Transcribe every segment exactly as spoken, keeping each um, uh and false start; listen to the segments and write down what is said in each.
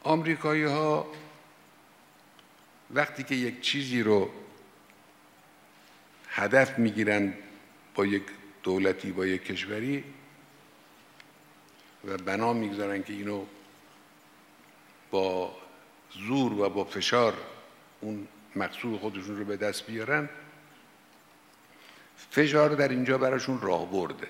آمریکایی ها وقتی که یک چیزی رو هدف میگیرن با یک دولتی، با یک کشوری و بنا میگذارن که اینو با زور و با فشار اون مقصود خودشون رو به دست بیارن، فشار در اینجا براشون راه برده.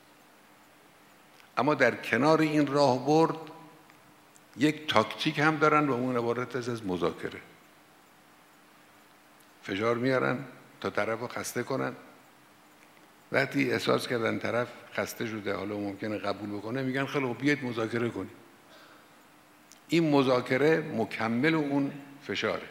اما در کنار این راه برد یک تاکتیک هم دارن و اون عبارت است از مذاکره. فشار میارن تا طرف رو خسته کنن. وقتی احساس کردن طرف خسته شده، حالا ممکنه قبول بکنه، میگن خیلی خوب بیایید مذاکره کنیم. این مذاکره مکمل اون فشاره.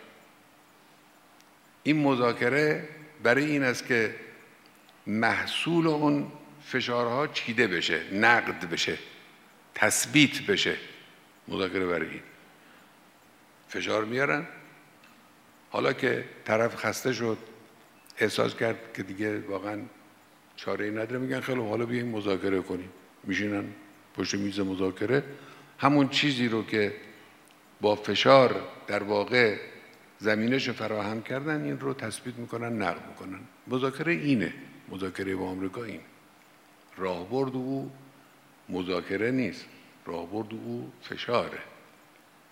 این مذاکره برای این است که محصول اون فشارها چیده بشه، نقد بشه، تثبیت بشه. مذاکره برای این فشار میارن. حالا که طرف خسته شد، احساس کرد که دیگه واقعا چاره‌ای نداره، میگن خیلی حالا بیایم مذاکره کنیم. میشینن پشت میز مذاکره، همون چیزی رو که با فشار در واقع زمینش فراهم کردن این رو تثبیت میکنن، نقد میکنن. مذاکره اینه، مذاکره با آمریکا این. راهبرد او مذاکره نیست، راهبرد او فشاره.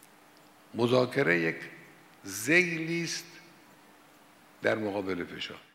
مذاکره یک ذیلی است در مقابل فشار.